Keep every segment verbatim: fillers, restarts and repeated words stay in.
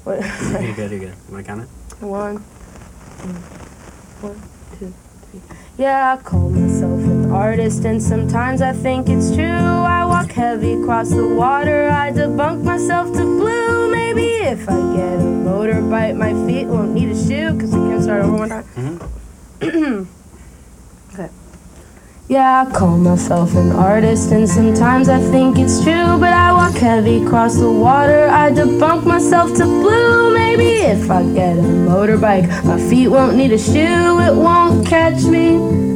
What? You're good, you're good. You want to count it? One, two, one, two, three. Yeah, I call myself an artist, and sometimes I think it's true. I walk heavy across the water, I debunk myself to blue. Maybe if I get a motorbike, my feet won't need a shoe, because we can't start over one time. Mm-hmm. Okay. Yeah, I call myself an artist, and sometimes I think it's true. But I walk heavy across the water, I debunk myself to blue. Maybe if I get a motorbike, my feet won't need a shoe, it won't catch me.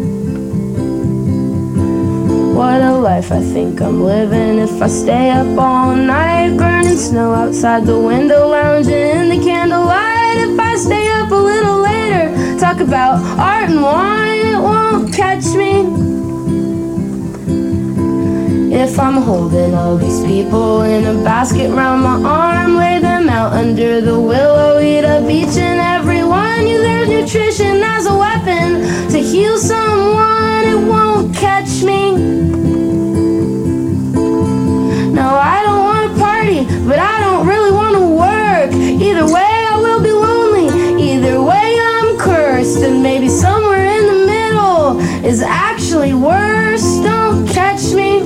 What a life I think I'm living if I stay up all night, burning snow outside the window, lounging in the candlelight. If I stay up a little later, talk about art and wine, it won't catch me. If I'm holding all these people in a basket round my arm, lay them out under the willow, eat up each and every one. Use their nutrition as a weapon to heal someone, it won't catch me. No, I don't want to party, but I don't really want to work. Either way I will be lonely, either way I'm cursed. And maybe somewhere in the middle is actually worse, don't catch me.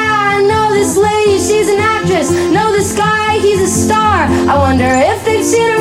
She's an actress, know this guy, he's a star. I wonder if they've seen her